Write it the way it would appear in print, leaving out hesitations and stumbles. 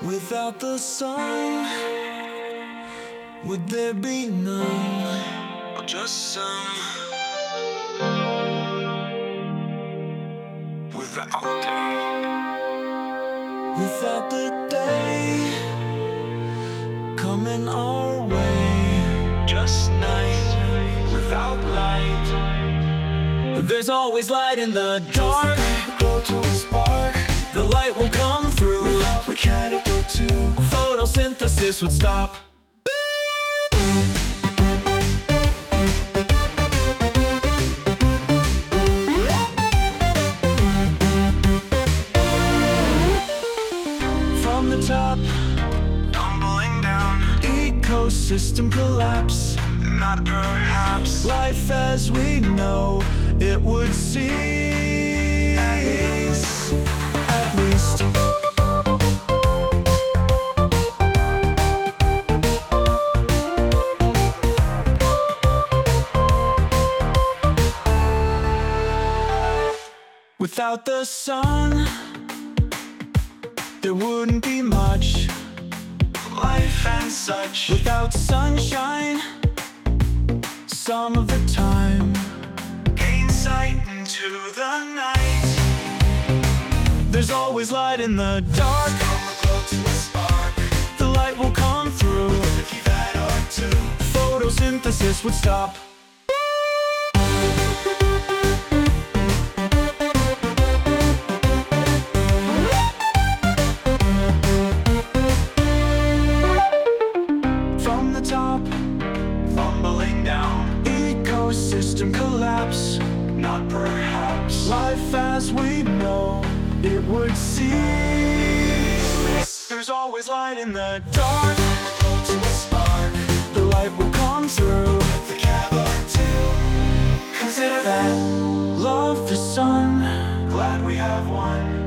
Without the sun, would there be none, or just some? Without the day coming our way, just night without light. There's always light in the dark. Glow to a spark. The light will come through. Without mechanical too, photosynthesis would stop. From the top, tumbling down, ecosystem collapse. Not perhaps life as we know it would cease. At least. Without the sun, there wouldn't be much life and such. Without sunshine, some of the time, gain sight into the night. There's always light in the dark. Glow to a spark. The light will come through. If you've had art too, photosynthesis would stop. Fumbling down, ecosystem collapse. Not perhaps life as we know it would cease. There's always light in the dark. Glow to a spark. The light will come through. With the cavalry too. Consider that. Love the sun. Glad we have one.